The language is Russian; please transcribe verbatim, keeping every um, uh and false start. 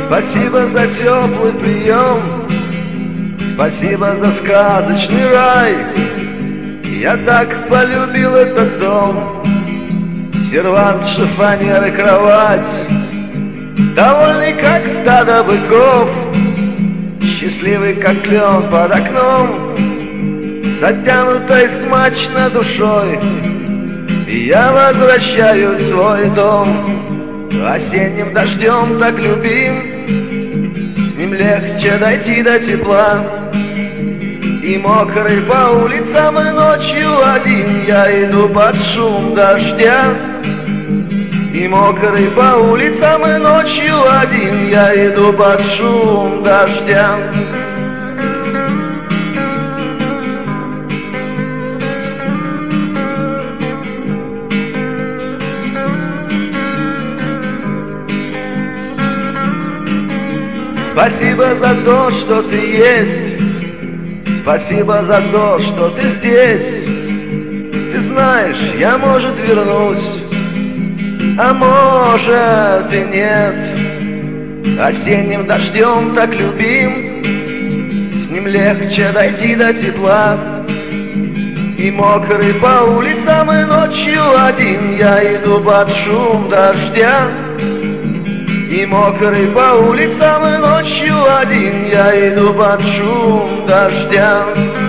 Спасибо за теплый прием, спасибо за сказочный рай. Я так полюбил этот дом, сервант, шифонер и кровать. Довольный, как стадо быков, счастливый, как клен под окном, с оттянутой смачно душой я возвращаюсь в свой дом. Осенним дождем так любим, с ним легче дойти до тепла. И мокрый по улицам, и ночью один я иду под шум дождя. И мокрый по улицам, и ночью один я иду под шум дождя. Спасибо за то, что ты есть, спасибо за то, что ты здесь. Ты знаешь, я, может, вернусь, а может и нет. Осенним дождем так любим, с ним легче дойти до тепла. И мокрый по улицам, и ночью один я иду под шум дождя. И мокрый по улицам, и ночью один я иду под шум дождя.